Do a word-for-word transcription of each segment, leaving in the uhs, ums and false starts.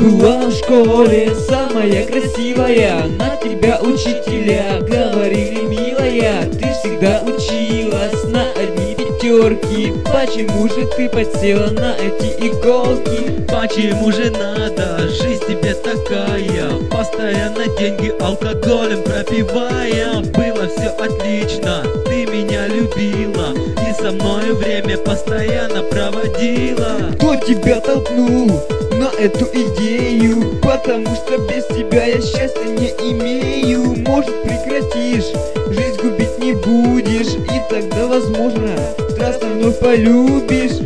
была в школе самая красивая, на тебя учителя говорили, милая, ты всегда училась на одни пятерки. Почему же ты подсела на эти иголки? Почему же надо, жизнь тебе такая, постоянно деньги алкоголем пропивая? Было все отлично, ты меня любила и со мною время постоянно проводила. Кто тебя толкнул на эту идею? Потому что без тебя я счастья не имею. Может, прекратишь, жизнь губить не будешь, и тогда, возможно, страстно вновь полюбишь.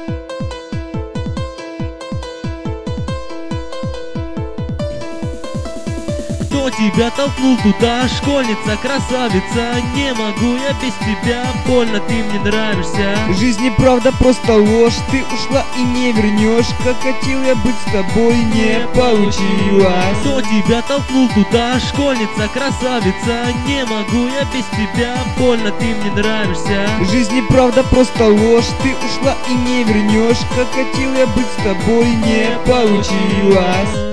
Кто тебя толкнул туда, школьница, красавица? Не могу я без тебя, больно ты мне нравишься. Жизнь неправда, просто ложь, ты ушла и не вернешь. Как хотел я быть с тобой, не получилось. Кто тебя толкнул туда, школьница, красавица? Не могу я без тебя, больно ты мне нравишься. Жизнь неправда, просто ложь, ты ушла и не вернешь. Как хотел я быть с тобой, не получилось.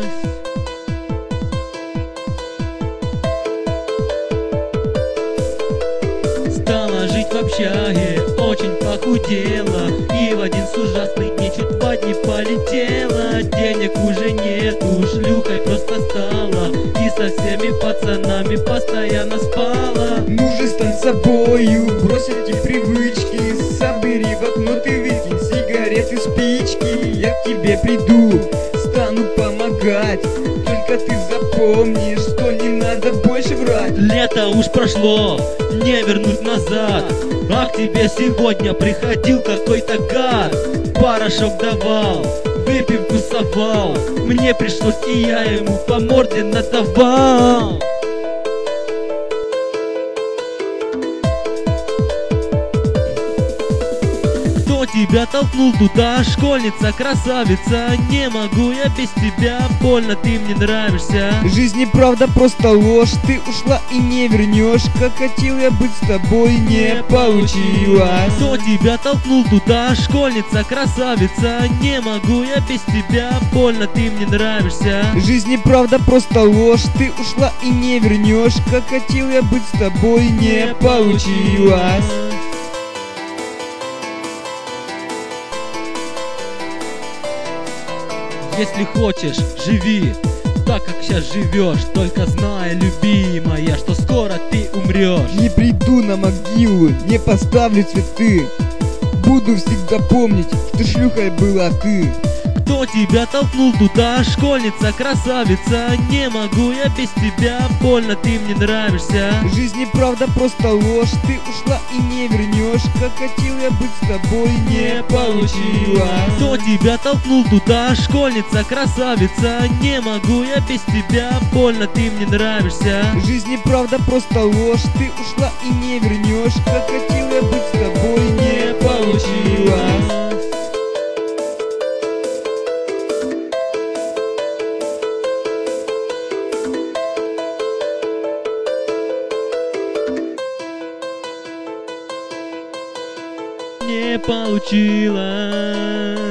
Стала жить в общаге, очень похудела, и в один с ужасных дней чуть в одни полетела. Денег уже нету, шлюхой просто стала, и со всеми пацанами постоянно спала. Ну же, стань собою, брось эти привычки, собери в окно, ты выкинь сигареты, спички. Я к тебе приду, стану помогать, только ты запомни, что не надо больше врать. Лето уж прошло, не вернуть назад, а к тебе сегодня приходил какой-то гад. Порошок давал, выпивку совал, мне пришлось, и я ему по морде надавал. Кто тебя толкнул туда, школьница, красавица? Не могу я без тебя, больно ты мне нравишься. Жизнь неправда, просто ложь, ты ушла и не вернешь. Как хотел я быть с тобой, не получилось. Кто тебя толкнул туда, школьница, красавица? Не могу я без тебя, больно ты мне нравишься. Жизнь неправда, просто ложь, ты ушла и не вернешь. Как хотел я быть с тобой, не получилось. Если хочешь, живи так, как сейчас живешь, только зная, любимая, что скоро ты умрешь. Не приду на могилу, не поставлю цветы, буду всегда помнить, что шлюхой была ты. Кто тебя толкнул туда, школьница, красавица? Не могу я без тебя, больно ты мне нравишься. Жизнь неправда, просто ложь, ты ушла и не вернешь. Как хотел я быть с тобой, не получилось. Кто тебя толкнул туда, школьница, красавица? Не могу я без тебя, больно ты мне нравишься. Жизнь неправда, просто ложь, ты ушла и не вернешь. Как хотел я быть с тобой, не получилось. Не получилось.